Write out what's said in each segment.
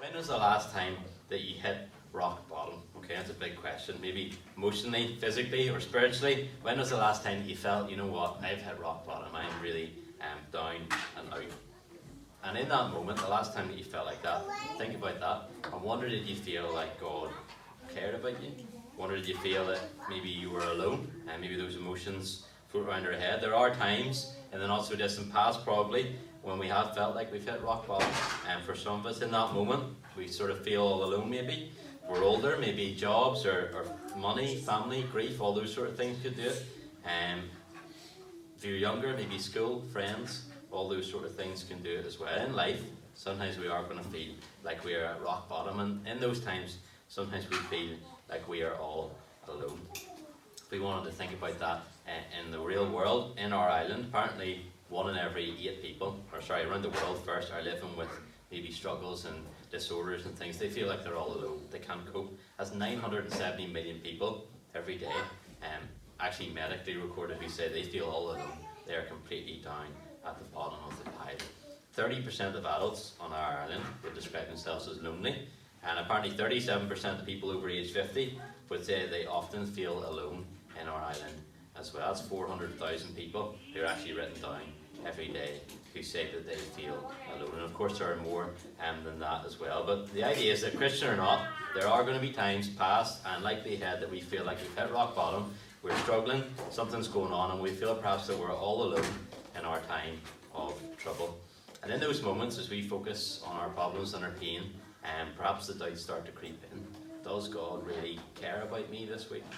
When was the last time that you hit rock bottom? Okay, that's a big question. Maybe emotionally, physically, or spiritually. When was the last time that you felt, you know what, I've hit rock bottom, I'm really down and out? And in that moment, the last time that you felt like that, think about that. I wonder, did you feel like God cared about you? I wonder, did you feel that maybe you were alone, and maybe those emotions float around your head? There are times in the not so distant past, probably, when we have felt like we've hit rock bottom. And for some of us in that moment, we sort of feel all alone maybe. We're older, maybe jobs or money, family, grief, all those sort of things could do it. If you're younger, maybe school, friends, all those sort of things can do it as well. In life, sometimes we are going to feel like we are at rock bottom, and in those times, sometimes we feel like we are all alone. If we wanted to think about that in the real world, in our island, apparently 1 in every 8 people, around the world first, are living with maybe struggles and disorders and things. They feel like they're all alone. They can't cope. As 970 million people every day, actually medically recorded, who say they feel all alone. They are completely down at the bottom of the pile. 30% of adults on our island would describe themselves as lonely, and apparently 37% of people over age 50 would say they often feel alone in our island as well. That's 400,000 people who are actually written down every day who say that they feel alone. And of course there are more than that as well. But the idea is that, Christian or not, there are going to be times past and likely ahead that we feel like we've hit rock bottom, we're struggling, something's going on, and we feel perhaps that we're all alone in our time of trouble. And in those moments, as we focus on our problems and our pain, perhaps the doubts start to creep in. Does God really care about me this week?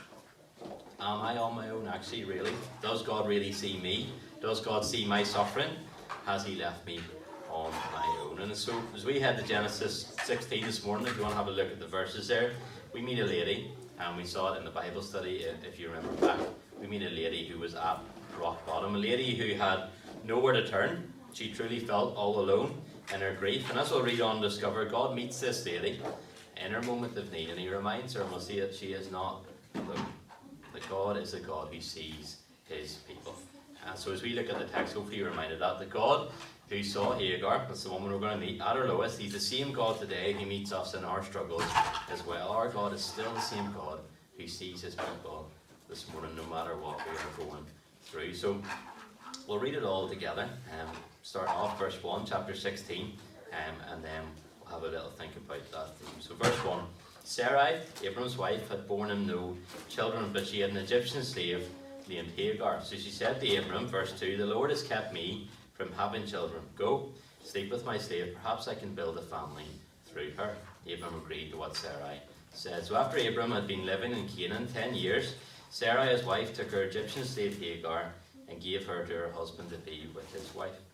Am I on my own, actually, really? Does God really see me? Does God see my suffering? Has He left me on my own? And so, as we head to Genesis 16 this morning, if you want to have a look at the verses there, we meet a lady, and we saw it in the Bible study, if you remember back. We meet a lady who was at rock bottom, a lady who had nowhere to turn. She truly felt all alone in her grief. And as we'll read on and discover, God meets this lady in her moment of need, and He reminds her, and we'll see that she is not alone. That God is a God who sees His people. And so as we look at the text, hopefully you're reminded that the God who saw Hagar, that's the woman we're going to meet, at her lowest, He's the same God today who meets us in our struggles as well. Our God is still the same God who sees His people this morning, no matter what we are going through. So we'll read it all together. Start off verse 1, chapter 16, and then we'll have a little think about that theme. So verse 1. Sarai, Abram's wife, had borne him no children, but she had an Egyptian slave named Hagar. So she said to Abram, verse 2, the Lord has kept me from having children. Go, sleep with my slave, perhaps I can build a family through her. Abram agreed to what Sarai said. So after Abram had been living in Canaan 10 years, Sarai, his wife, took her Egyptian slave Hagar and gave her to her husband to be his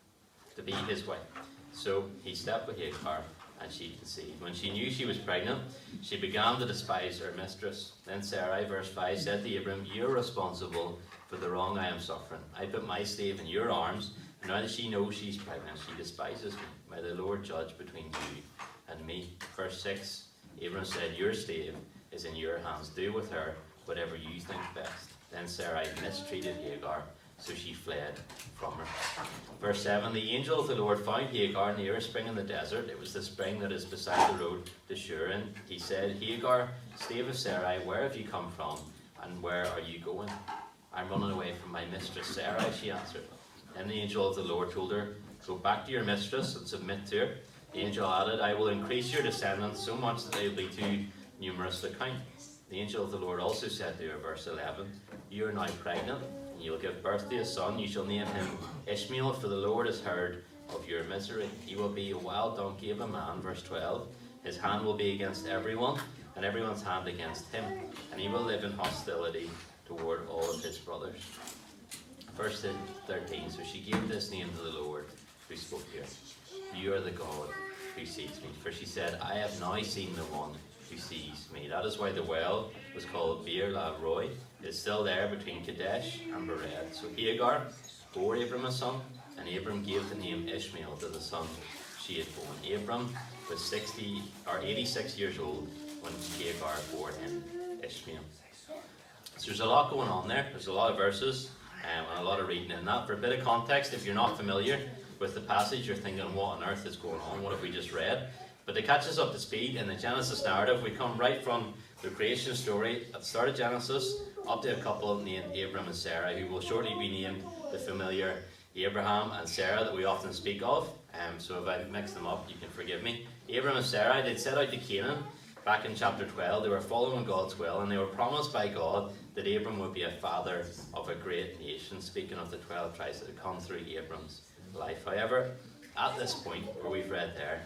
wife. So he slept with Hagar, and she conceived. When she knew she was pregnant, she began to despise her mistress. Then Sarai, verse 5, said to Abram, you're responsible for the wrong I am suffering. I put my slave in your arms, and now that she knows she's pregnant, she despises me. May the Lord judge between you and me. Verse 6, Abram said, your slave is in your hands. Do with her whatever you think best. Then Sarai mistreated Hagar, so she fled from her. Verse 7, the angel of the Lord found Hagar near a spring in the desert. It was the spring that is beside the road to Shur. And he said, Hagar, slave of Sarai, where have you come from, and where are you going? I'm running away from my mistress Sarai, she answered. Then the angel of the Lord told her, go back to your mistress and submit to her. The angel added, I will increase your descendants so much that they will be too numerous to count. The angel of the Lord also said to her, verse 11, you are now pregnant, and you will give birth to a son. You shall name him Ishmael, for the Lord has heard of your misery. He will be a wild donkey of a man. Verse 12, his hand will be against everyone, and everyone's hand against him, and he will live in hostility toward all of his brothers. Verse 13, so she gave this name to the Lord who spoke to her. You are the God who sees me. For she said, I have now seen the one who sees me. That is why the well was called Beer La Roy. It is still there between Kadesh and Bered. So Hagar bore Abram a son, and Abram gave the name Ishmael to the son she had born. Abram was 86 years old when Hagar bore him Ishmael. So there's a lot going on there. There's a lot of verses and a lot of reading in that. For a bit of context, if you're not familiar with the passage, you're thinking, what on earth is going on? What have we just read? But to catch us up to speed in the Genesis narrative, we come right from the creation story at the start of Genesis up to a couple named Abram and Sarah, who will shortly be named the familiar Abraham and Sarah that we often speak of. So if I mix them up, you can forgive me. Abram and Sarah, they'd set out to Canaan back in chapter 12. They were following God's will, and they were promised by God that Abram would be a father of a great nation, speaking of the 12 tribes that had come through Abram's life. However, at this point where we've read there,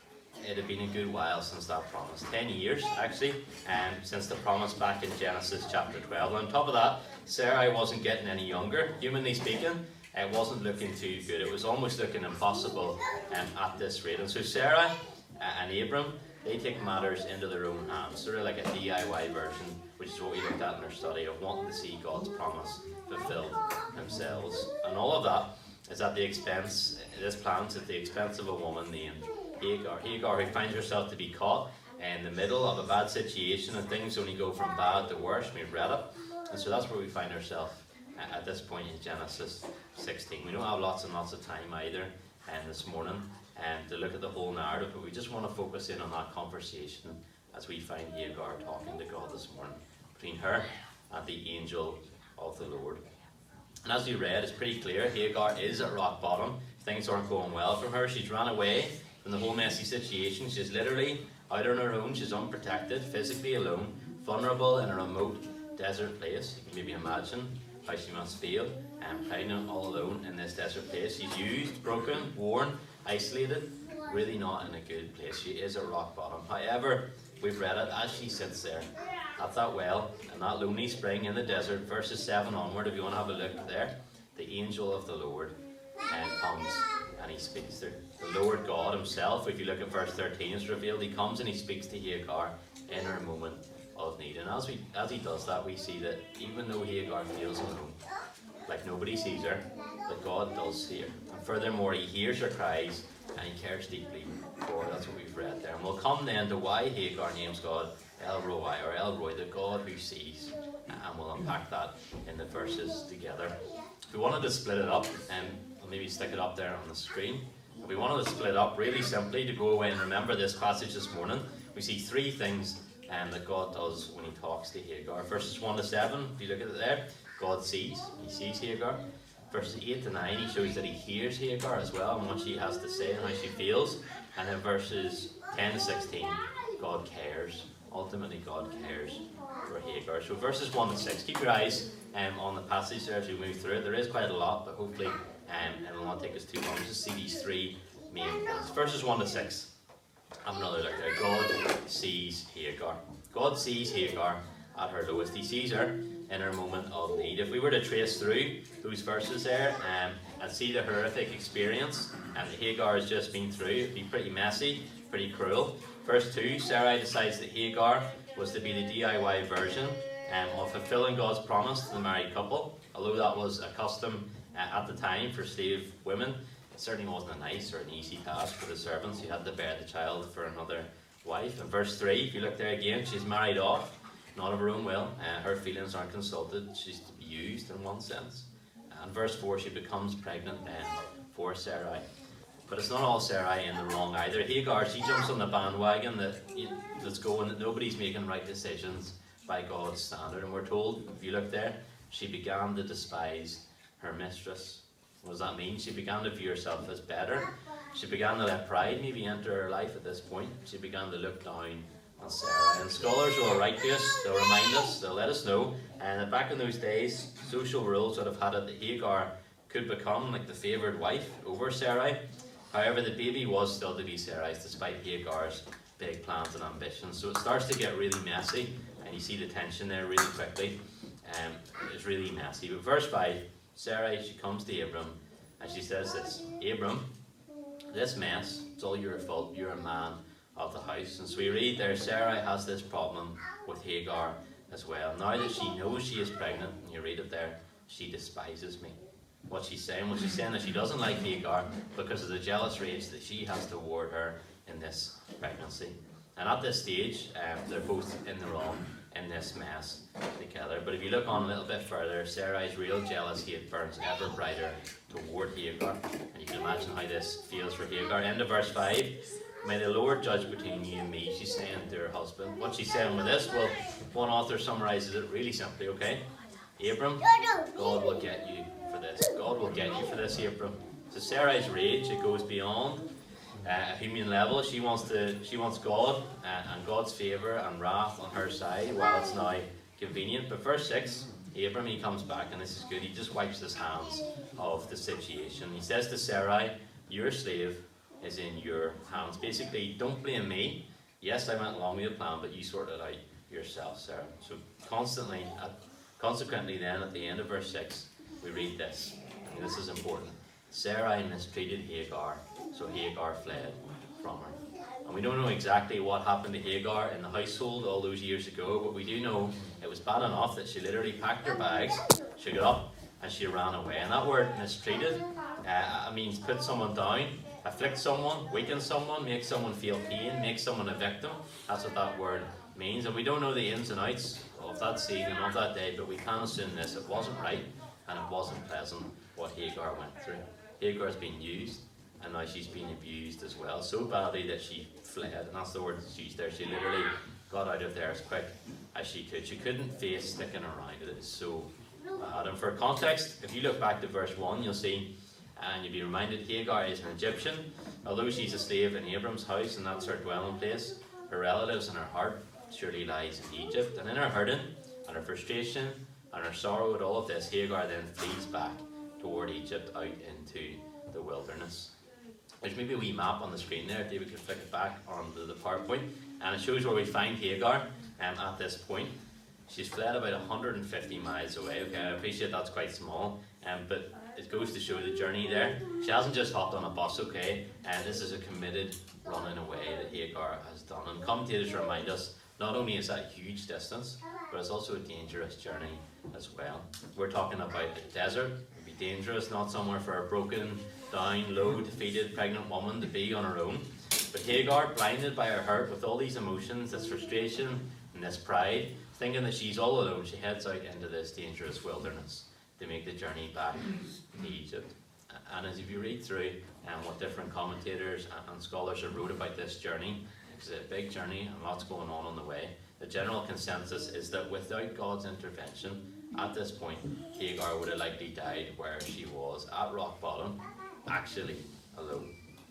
it had been a good while since that promise. 10 years, actually, since the promise back in Genesis chapter 12. And on top of that, Sarai wasn't getting any younger, humanly speaking. It wasn't looking too good. It was almost looking impossible at this rate. And so Sarah and Abram, they take matters into their own hands, sort of like a DIY version, which is what we looked at in our study of wanting to see God's promise fulfilled themselves. And all of that is at the expense, this plan's at the expense of a woman named Hagar. Hagar, who finds herself to be caught in the middle of a bad situation, and things only go from bad to worse. We've read it. And so that's where we find ourselves at this point in Genesis 16. We don't have lots and lots of time either this morning to look at the whole narrative, but we just want to focus in on that conversation as we find Hagar talking to God this morning, between her and the angel of the Lord. And as we read, it's pretty clear Hagar is at rock bottom. Things aren't going well from her. She's run away from the whole messy situation. She's literally out on her own. She's unprotected, physically alone, vulnerable in a remote desert place. You can maybe imagine how she must feel, pregnant all alone in this desert place. She's used, broken, worn, isolated, really not in a good place. She is at rock bottom. However, we've read it as she sits there at that well in that lonely spring in the desert, verses 7 onward, if you want to have a look there. The angel of the Lord comes and he speaks to her. The Lord God himself, if you look at verse 13, is revealed. He comes and he speaks to Hagar in her moment of need. And as he does that, we see that even though Hagar feels alone, like nobody sees her, that God does see her. And furthermore, he hears her cries and he cares deeply for her. That's what we've read there. And we'll come then to why Hagar names God El Roi, or El Roi, the God who sees. And we'll unpack that in the verses together. If we wanted to split it up, I'll maybe stick it up there on the screen. If we wanted to split it up really simply to go away and remember this passage this morning, we see three things that God does when he talks to Hagar. Verses 1 to 7, if you look at it there, God sees. He sees Hagar. Verses 8 to 9, he shows that he hears Hagar as well and what she has to say and how she feels. And then verses 10 to 16, God cares. Ultimately, God cares for Hagar. So verses 1 to 6, keep your eyes on the passage there as we move through it. There is quite a lot, but hopefully it will not take us too long to see these three main points. Verses 1 to 6. Have another look there. God sees Hagar. God sees Hagar at her lowest. He sees her in her moment of need. If we were to trace through those verses there and see the horrific experience that Hagar has just been through, it'd be pretty messy, pretty cruel. Verse 2, Sarai decides that Hagar was to be the DIY version of fulfilling God's promise to the married couple. Although that was a custom at the time for slave women, it certainly wasn't a nice or an easy task for the servants who had to bear the child for another wife. And verse 3, if you look there again, she's married off, not of her own will. Her feelings aren't consulted. She's to be used in one sense. And verse 4, she becomes pregnant then for Sarai. But it's not all Sarai in the wrong either. Hagar, she jumps on the bandwagon that's going, that nobody's making right decisions by God's standard. And we're told, if you look there, she began to despise her mistress. What does that mean? She began to view herself as better. She began to let pride maybe enter her life at this point. She began to look down on Sarah. And scholars will write to us, they'll remind us, they'll let us know, and that back in those days, social rules would have had it that Hagar could become like the favoured wife over Sarai. However, the baby was still to be Sarai's despite Hagar's big plans and ambitions. So it starts to get really messy, and you see the tension there really quickly. It's really messy. But verse 5, Sarai, she comes to Abram and she says this, Abram, this mess, it's all your fault, you're a man of the house. And so we read there, Sarai has this problem with Hagar as well. Now that she knows she is pregnant, and you read it there, she despises me. What she's saying? Well, she's saying that she doesn't like Hagar because of the jealous rage that she has toward her in this pregnancy. And at this stage, they're both in the wrong in this mess together. But if you look on a little bit further, Sarai's real jealous hate burns ever brighter toward Hagar. And you can imagine how this feels for Hagar. End of verse 5. May the Lord judge between you and me, she's saying to her husband. What she's saying with this, well, one author summarizes it really simply, okay? Abram, God will get you for this. God will get you for this, Abram. So Sarai's rage, it goes beyond a human level. She wants God and God's favour and wrath on her side while it's now convenient. But verse 6, Abram, he comes back, and this is good. He just wipes his hands of the situation. He says to Sarai, your slave is in your hands. Basically, don't blame me. Yes, I went along with the plan, but you sorted it out yourself, Sarah. So consequently then, at the end of verse 6, we read this. And this is important. Sarai mistreated Hagar, so Hagar fled from her. And we don't know exactly what happened to Hagar in the household all those years ago, but we do know it was bad enough that she literally packed her bags, she got up, and she ran away. And that word mistreated means put someone down, afflict someone, weaken someone, make someone feel pain, make someone a victim. That's what that word means. And we don't know the ins and outs of that scene and of that day, but we can assume this. It wasn't right and it wasn't pleasant what Hagar went through. Hagar's been used, and now she's been abused as well, so badly that she fled. And that's the word that's used there. She literally got out of there as quick as she could. She couldn't face sticking around. It is so bad. And for context, if you look back to verse 1, you'll see, and you'll be reminded, Hagar is an Egyptian. Although she's a slave in Abram's house and that's her dwelling place, her relatives and her heart surely lies in Egypt. And in her hurting and her frustration and her sorrow at all of this, Hagar then flees back toward Egypt out into the wilderness. There's maybe a wee map on the screen there, if David could flick it back onto the PowerPoint, and it shows where we find Hagar at this point. She's fled about 150 miles away. Okay, I appreciate that's quite small, but it goes to show the journey there. She hasn't just hopped on a bus, okay, and this is a committed running away that Hagar has done. And commentators remind us, not only is that a huge distance, but it's also a dangerous journey as well. We're talking about the desert. It would be dangerous, not somewhere for a broken down, low, defeated, pregnant woman to be on her own. But Hagar, blinded by her hurt with all these emotions, this frustration and this pride, thinking that she's all alone, she heads out into this dangerous wilderness to make the journey back to Egypt. And as if you read through what different commentators and scholars have wrote about this journey, it's a big journey and lots going on the way, the general consensus is that without God's intervention, at this point, Hagar would have likely died where she was, at rock bottom, actually alone.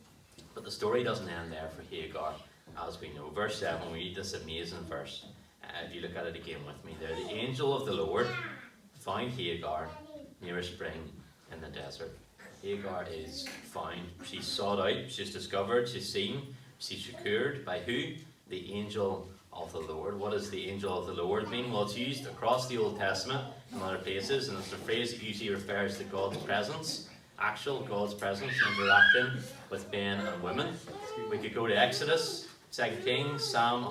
But the story doesn't end there for Hagar, as we know. Verse 7, we read this amazing verse. If you look at it again with me there, the angel of the Lord found Hagar near a spring in the desert. Hagar is found. She's sought out, she's discovered, she's seen, she's secured by who? The angel of the Lord. What does the angel of the Lord mean? Well, it's used across the Old Testament and other places, and it's a phrase that usually refers to God's presence, actual God's presence interacting with men and women. We could go to Exodus, 2 Kings, Psalm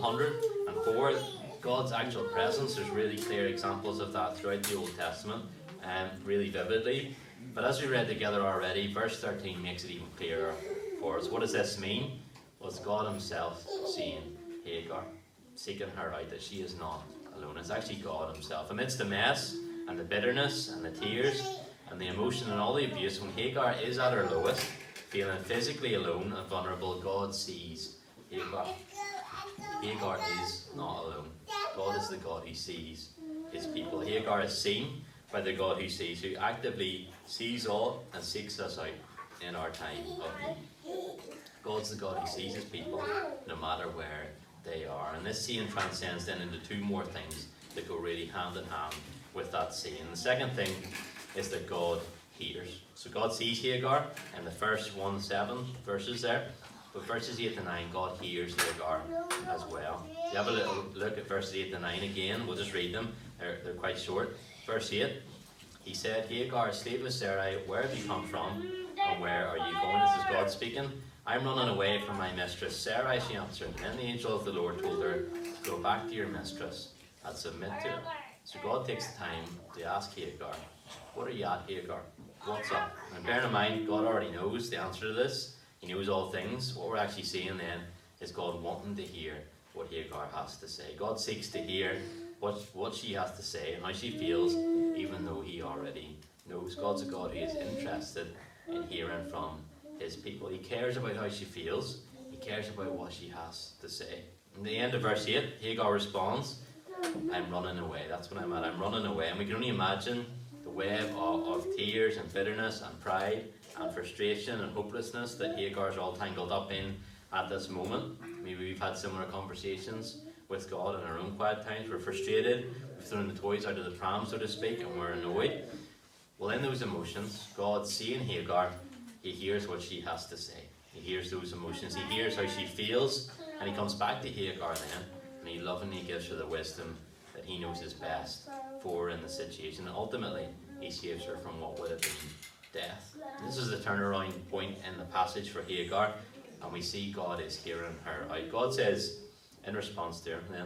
104. God's actual presence, there's really clear examples of that throughout the Old Testament, really vividly. But as we read together already, verse 13 makes it even clearer for us. What does this mean? Well, it's God himself seeing Hagar, seeking her out, that she is not alone. It's actually God himself. Amidst the mess and the bitterness and the tears and the emotion and all the abuse, when Hagar is at her lowest, feeling physically alone and vulnerable, God sees Hagar. Hagar is not alone. God is the God who sees his people. Hagar is seen by the God who sees, who actively sees all and seeks us out in our time of need. God's the God who sees his people no matter where they are. And this seeing transcends then into two more things that go really hand in hand with that seeing. The second thing is that God hears. So God sees Hagar in the first 1-7 verses there. But verses 8 to 9, God hears Hagar as well. If you have a little look at verses 8 to 9 again, we'll just read them. They're quite short. Verse 8, he said, Hagar, slave of Sarai, where have you come from? And where are you going? This is God speaking. I'm running away from my mistress Sarai, she answered. Then the angel of the Lord told her, go back to your mistress and submit to her. So God takes the time to ask Hagar, what are you at, Hagar? What's up? And bearing in mind, God already knows the answer to this. He knows all things. What we're actually seeing then is God wanting to hear what Hagar has to say. God seeks to hear what she has to say and how she feels, even though he already knows. God's a God who is interested in hearing from his people. He cares about how she feels. He cares about what she has to say. In the end of verse 8, Hagar responds, I'm running away. That's what I'm at. I'm running away. And we can only imagine the web of tears and bitterness and pride and frustration and hopelessness that Hagar's all tangled up in at this moment. Maybe we've had similar conversations with God in our own quiet times. We're frustrated, we've thrown the toys out of the pram, so to speak, and we're annoyed. Well, in those emotions, God, seeing Hagar, he hears what she has to say. He hears those emotions, he hears how she feels, and he comes back to Hagar then, and he lovingly gives her the wisdom that he knows is best for her in the situation. And ultimately, he saves her from what would have been death. This is the turnaround point in the passage for Hagar, and we see God is hearing her out. God says, in response to her, then,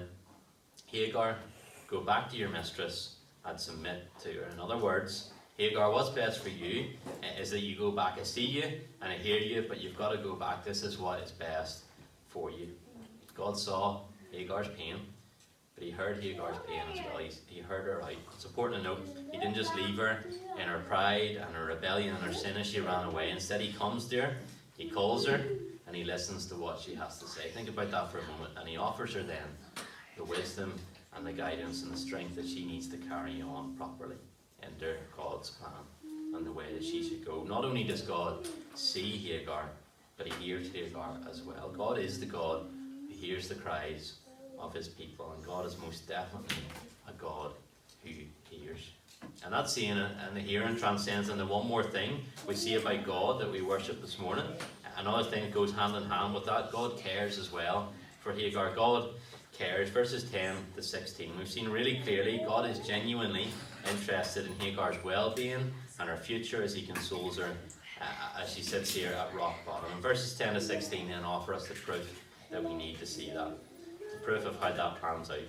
Hagar, go back to your mistress and submit to her. In other words, Hagar, what's best for you is that you go back. I see you and I hear you, but you've got to go back. This is what is best for you. God saw Hagar's pain, but he heard Hagar's pain as well. He heard her out. It's important to note, he didn't just leave her in her pride and her rebellion and her sin as she ran away. Instead, he comes to her, he calls her, and he listens to what she has to say. Think about that for a moment. And he offers her then the wisdom and the guidance and the strength that she needs to carry on properly under God's plan and the way that she should go. Not only does God see Hagar, but he hears Hagar as well. God is the God who hears the cries of his people, and God is most definitely a God who hears. And that seeing and the hearing transcends into one more thing we see about God that we worship this morning. Another thing that goes hand in hand with that, God cares as well for Hagar. God cares. Verses 10 to 16, we've seen really clearly God is genuinely interested in Hagar's well-being and her future as he consoles her as she sits here at rock bottom. And verses 10 to 16 then offer us the proof that we need to see that. The proof of how that pans out.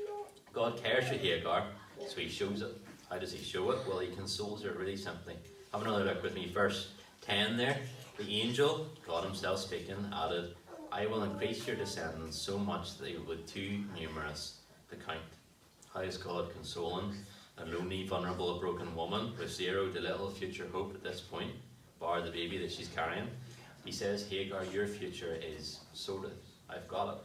God cares for Hagar, so he shows it. How does he show it? Well, he consoles her really simply. Have another look with me. Verse 10 there. The angel, God himself speaking, added, I will increase your descendants so much that they will be too numerous to count. How is God consoling a lonely, vulnerable, broken woman with zero to little future hope at this point, bar the baby that she's carrying? He says, Hagar, your future is sorted. I've got it.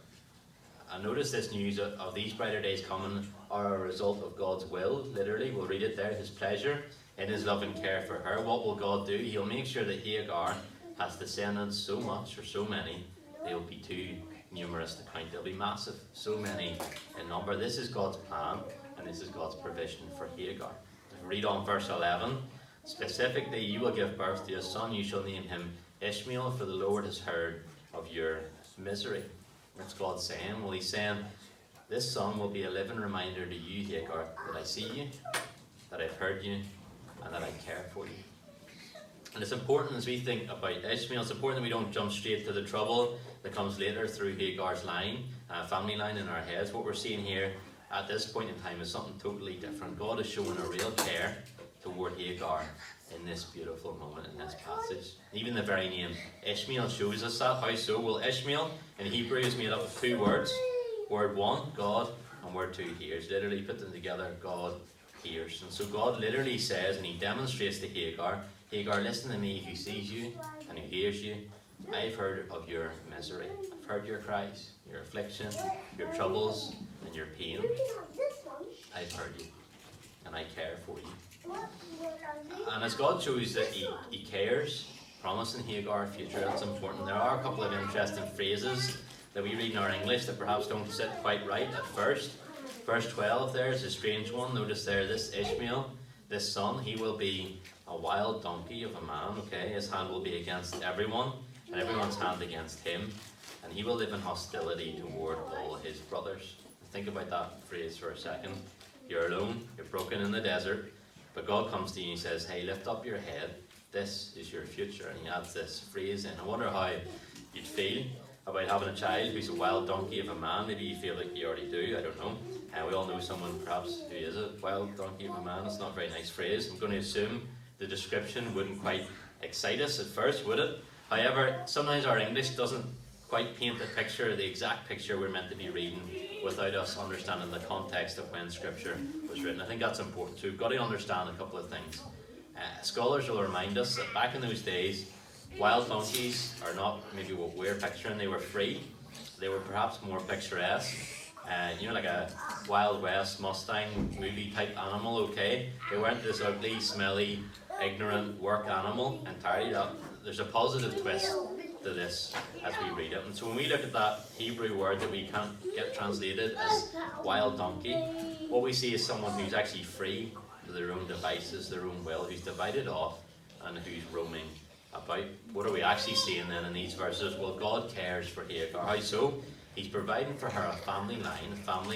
And notice this news of these brighter days coming are a result of God's will, literally. We'll read it there, his pleasure in his love and care for her. What will God do? He'll make sure that Hagar has descendants so much or so many, they'll be too numerous to count. They'll be massive, so many in number. This is God's plan, and this is God's provision for Hagar. If we read on verse 11, specifically, you will give birth to a son, you shall name him Ishmael, for the Lord has heard of your misery. What's God saying? Well, he's saying, this son will be a living reminder to you, Hagar, that I see you, that I've heard you, and that I care for you. And it's important as we think about Ishmael, it's important that we don't jump straight to the trouble that comes later through Hagar's line, family line in our heads. What we're seeing here at this point in time is something totally different. God is showing a real care toward Hagar in this beautiful moment in this passage. Even the very name Ishmael shows us that. How so? Well, Ishmael in Hebrew is made up of two words. Word one, God, and word two, hears. Literally put them together, God hears. And so God literally says, and he demonstrates to Hagar, Hagar, listen to me who sees you and who hears you. I've heard of your misery. I've heard your cries, your affliction, your troubles, and your pain. I've heard you, and I care for you. And as God shows that he cares, promising Hagar a future, that's important. There are a couple of interesting phrases that we read in our English that perhaps don't sit quite right at first. Verse 12 there is a strange one. Notice there, this Ishmael, this son, he will be a wild donkey of a man, okay? His hand will be against everyone, and everyone's hand against him. And he will live in hostility toward all his brothers. Think about that phrase for a second. You're alone, you're broken in the desert, but God comes to you and he says, hey, lift up your head. This is your future. And he adds this phrase in. I wonder how you'd feel about having a child who's a wild donkey of a man. Maybe you feel like you already do, I don't know. And we all know someone perhaps who is a wild donkey of a man. It's not a very nice phrase. I'm going to assume the description wouldn't quite excite us at first, would it? However, sometimes our English doesn't quite paint the picture, the exact picture we're meant to be reading, without us understanding the context of when Scripture was written. I think that's important too. We've got to understand a couple of things. Scholars will remind us that back in those days, Wild donkeys are not maybe what we're picturing. They were free. They were perhaps more picturesque. Like a Wild West Mustang movie type animal, okay? They weren't this ugly, smelly, ignorant work animal entirely. There's a positive twist to this as we read it. And so when we look at that Hebrew word that we can't get translated as wild donkey, what we see is someone who's actually free to their own devices, their own will, who's divided off and who's roaming about. What are we actually seeing then in these verses? Well, God cares for Hagar. How so? He's providing for her a family line,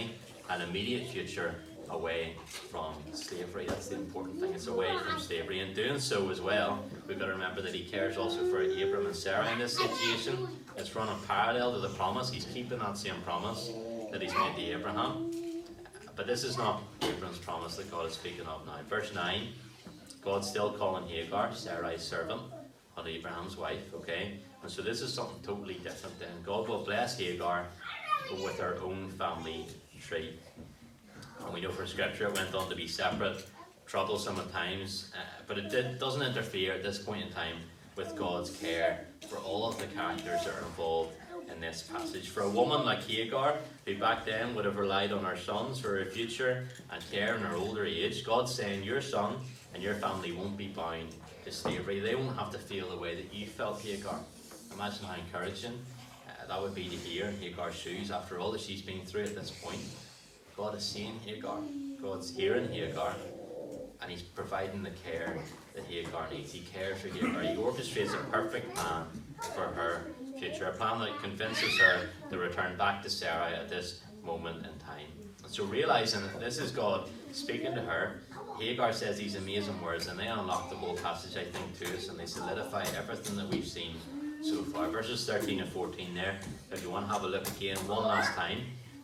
an immediate future away from slavery. That's the important thing. It's away from slavery. In doing so as well, we've got to remember that he cares also for Abram and Sarah in this situation. It's running parallel to the promise. He's keeping that same promise that he's made to Abraham. But this is not Abram's promise that God is speaking of now. Verse 9, God's still calling Hagar, Sarai's servant, on Abraham's wife, okay? And so this is something totally different then. God will bless Hagar with her own family tree. And we know from Scripture it went on to be separate, troublesome at times, but it doesn't interfere at this point in time with God's care for all of the characters that are involved in this passage. For a woman like Hagar, who back then would have relied on her sons for her future and care in her older age, God's saying your son and your family won't be bound to slavery. They won't have to feel the way that you felt, Hagar. Imagine how encouraging that would be to hear in Hagar's shoes after all that she's been through at this point. God is seeing Hagar, God's hearing Hagar, and he's providing the care that Hagar needs. He cares for Hagar. He orchestrates a perfect plan for her future, a plan that convinces her to return back to Sarai at this moment in time. And so realizing that this is God speaking to her, Hagar says these amazing words, and they unlock the whole passage, I think, to us, and they solidify everything that we've seen so far. Verses 13 and 14 there, if you want to have a look again one last time.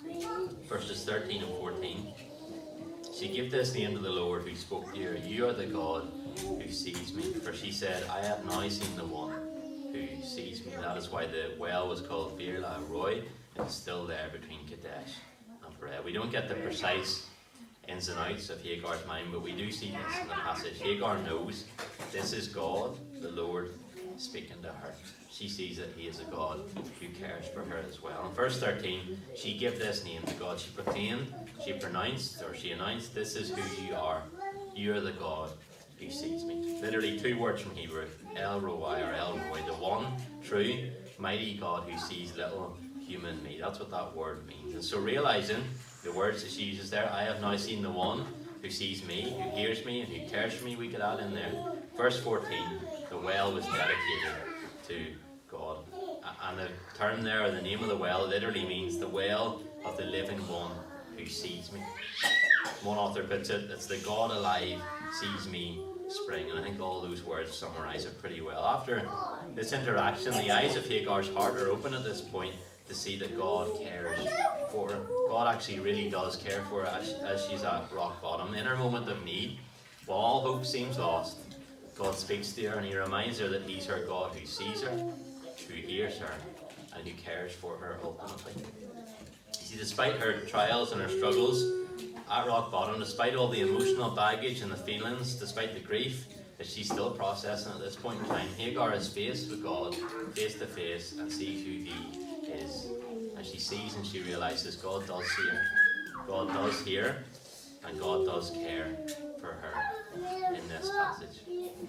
Verses 13 and 14. She gave this name to the Lord who spoke to her. You are the God who sees me. For she said, I have now seen the one who sees me. That is why the well was called Beer Lahai Roi. It's still there between Kadesh and Bered. We don't get the precise ins and outs of Hagar's mind, but we do see this in the passage. Hagar knows this is God, the Lord, speaking to her. She sees that he is a God who cares for her as well. In verse 13, she gave this name to God. She proclaimed, she announced, this is who you are. You are the God who sees me. Literally 2 words from Hebrew, El Roi or El Roi, the one true, mighty God who sees little human me. That's what that word means. And so realizing the words that she uses there, I have now seen the one who sees me, who hears me, and who cares for me, we could add in there. Verse 14, the well was dedicated to God. And the term there, or the name of the well, literally means the well of the living one who sees me. One author puts it, it's the God alive sees me spring. And I think all those words summarize it pretty well. After this interaction, the eyes of Hagar's heart are open at this point to see that God cares for her. God actually really does care for her as she's at rock bottom. In her moment of need, while all hope seems lost, God speaks to her and he reminds her that he's her God who sees her, who hears her, and who cares for her ultimately. You see, despite her trials and her struggles at rock bottom, despite all the emotional baggage and the feelings, despite the grief that she's still processing at this point in time, Hagar is faced with God, face to face, and sees who he is. And she sees and she realizes God does see her, God does hear, and God does care for her in this passage.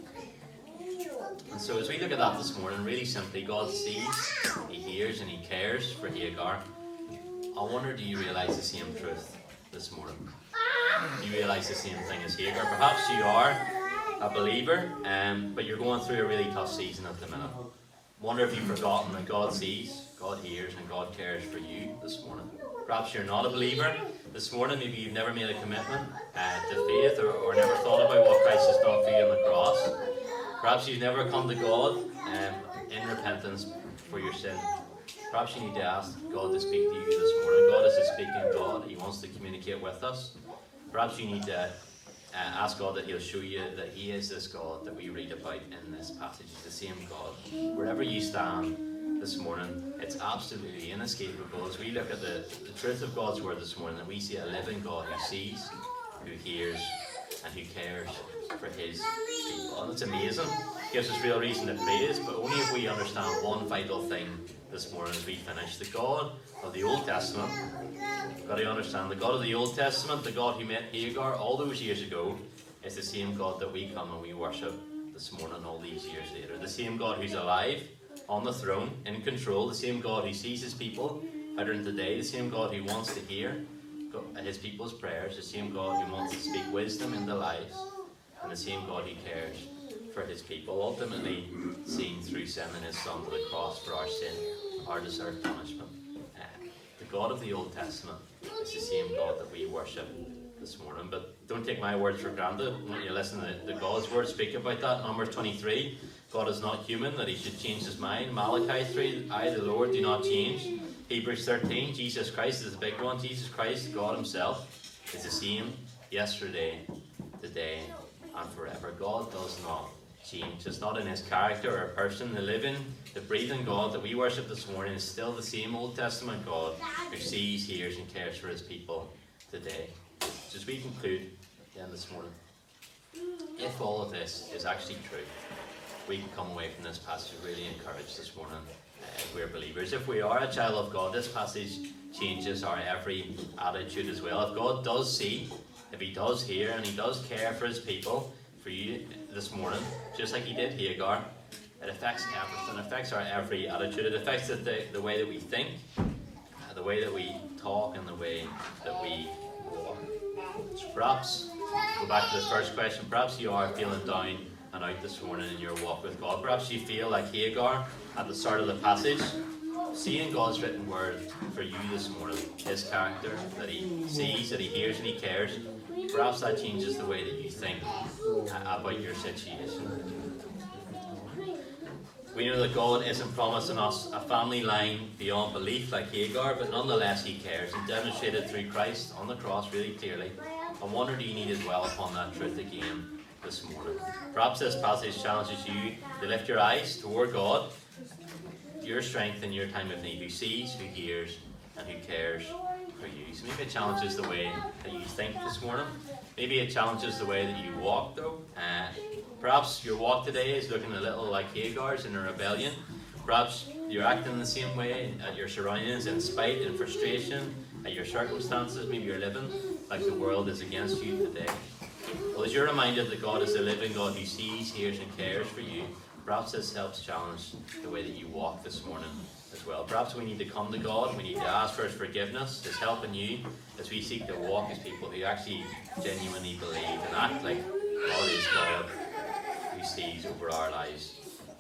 And so as we look at that this morning, really simply, God sees, he hears, and he cares for Hagar. I wonder, do you realize the same truth this morning? Do you realize the same thing as Hagar? Perhaps you are a believer, but you're going through a really tough season at the minute. Wonder if you've forgotten that God sees, God hears, and God cares for you this morning. Perhaps you're not a believer this morning. Maybe you've never made a commitment to faith or never thought about what Christ has done for you on the cross. Perhaps you've never come to God in repentance for your sin. Perhaps you need to ask God to speak to you this morning. God is a speaking God. He wants to communicate with us. Perhaps you need to ask God that he'll show you that he is this God that we read about in this passage. He's the same God. Wherever you stand this morning, it's absolutely inescapable as we look at the truth of God's word this morning, that we see a living God who sees, who hears, and who cares for his people. And it's amazing gives us real reason to praise, but only if we understand one vital thing this morning as we finish. The God of the Old Testament, you've got to understand, the God of the Old Testament, the God who met Hagar all those years ago, is the same God that we come and we worship this morning all these years later. The same God who's alive, on the throne, in control, the same God who sees his people out in today, the same God who wants to hear his people's prayers, the same God who wants to speak wisdom in their lives, and the same God who cares for his people, ultimately seen through sending his Son to the cross for our sin, our deserved punishment. The God of the Old Testament is the same God that we worship this morning. But don't take my words for granted. When you listen to God's word speak about that, Numbers 23, God is not human that he should change his mind. Malachi 3, I the Lord do not change. Hebrews 13, Jesus Christ is the big one. Jesus Christ, God himself, is the same yesterday, today, and forever. God does not change. It's not in his character or person. The living, the breathing God that we worship this morning is still the same Old Testament God who sees, hears, and cares for his people today. So as we conclude then this morning, if all of this is actually true, we can come away from this passage really encouraged this morning if we're believers. If we are a child of God, this passage changes our every attitude as well. If God does see, if he does hear, and he does care for his people, for you this morning, just like he did Hagar, it affects everything. It affects our every attitude. It affects the way that we think, the way that we talk, and the way that we walk. So perhaps, go back to the first question, perhaps you are feeling down and out this morning in your walk with God. Perhaps you feel like Hagar at the start of the passage, seeing God's written word for you this morning, his character, that he sees, that he hears, and he cares. Perhaps that changes the way that you think about your situation. We know that God isn't promising us a family line beyond belief like Hagar, but nonetheless he cares, and demonstrated through Christ on the cross really clearly. I wonder, do you need to dwell upon that truth again this morning? Perhaps this passage challenges you to lift your eyes toward God, your strength in your time of need, who sees, who hears, and who cares for you. So maybe it challenges the way that you think this morning. Maybe it challenges the way that you walk though. Perhaps your walk today is looking a little like Hagar's in a rebellion. Perhaps you're acting the same way at your surroundings, in spite and frustration at your circumstances. Maybe you're living like the world is against you today. Well, as you're reminded that God is the living God who sees, hears, and cares for you, perhaps this helps challenge the way that you walk this morning as well. Perhaps we need to come to God, we need to ask for his forgiveness, his help in you, as we seek to walk as people who actually genuinely believe and act like God is God who sees over our lives.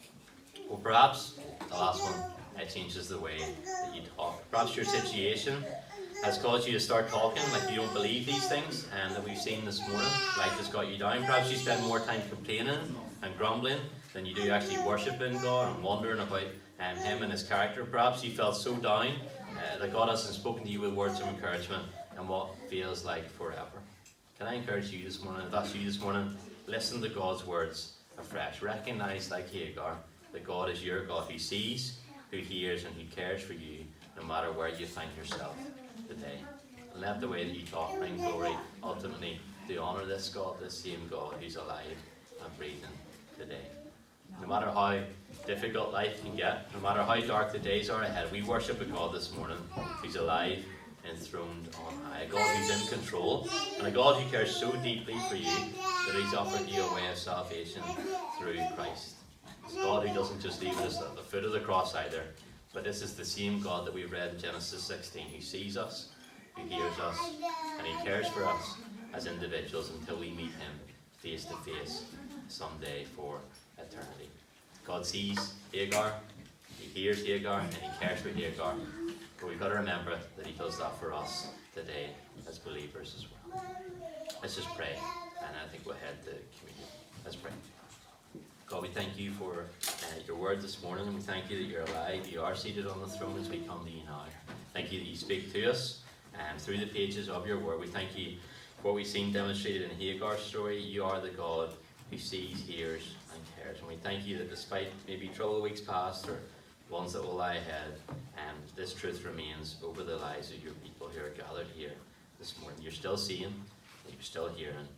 Or perhaps, the last one, it changes the way that you talk. Perhaps your situation has caused you to start talking like you don't believe these things and that we've seen this morning. Life has got you down. Perhaps you spend more time complaining and grumbling than you do actually worshipping God and wondering about him and his character. Perhaps you felt so down that God hasn't spoken to you with words of encouragement and what feels like forever. Can I encourage you this morning, if that's you this morning, listen to God's words afresh. Recognize, like Hagar, that God is your God who sees, who hears, and who cares for you no matter where you find yourself today. And let the way that you talk bring glory ultimately to honour this God, this same God who's alive and breathing today. No matter how difficult life can get, no matter how dark the days are ahead, we worship a God this morning who's alive, enthroned on high, a God who's in control, and a God who cares so deeply for you that he's offered you a way of salvation through Christ. It's a God who doesn't just leave us at the foot of the cross either, but this is the same God that we read in Genesis 16, who sees us, who hears us, and he cares for us as individuals until we meet him face to face someday for eternity. God sees Hagar, he hears Hagar, and he cares for Hagar. But we've got to remember that he does that for us today as believers as well. Let's just pray, and I think we'll head to communion. Let's pray. God, we thank you for your word this morning, and we thank you that you're alive, you are seated on the throne as we come to you now. Thank you that you speak to us through the pages of your word. We thank you for what we've seen demonstrated in Hagar's story. You are the God who sees, hears, and cares. And we thank you that despite maybe troubled weeks past or ones that will lie ahead, this truth remains over the lives of your people who are gathered here this morning. You're still seeing, you're still hearing,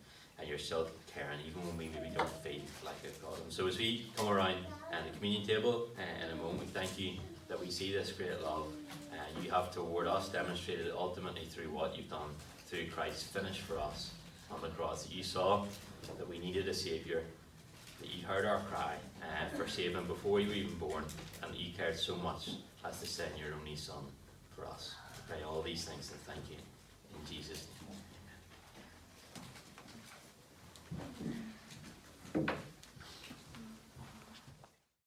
and you're still caring, even when we maybe don't feel like it, God. And so as we come around the communion table in a moment, we thank you that we see this great love you have toward us, demonstrated ultimately through what you've done through Christ's finished for us on the cross. That you saw that we needed a Saviour, that you heard our cry for saving before you were even born, and that you cared so much as to send your only Son for us. I pray all these things and thank you in Jesus' name.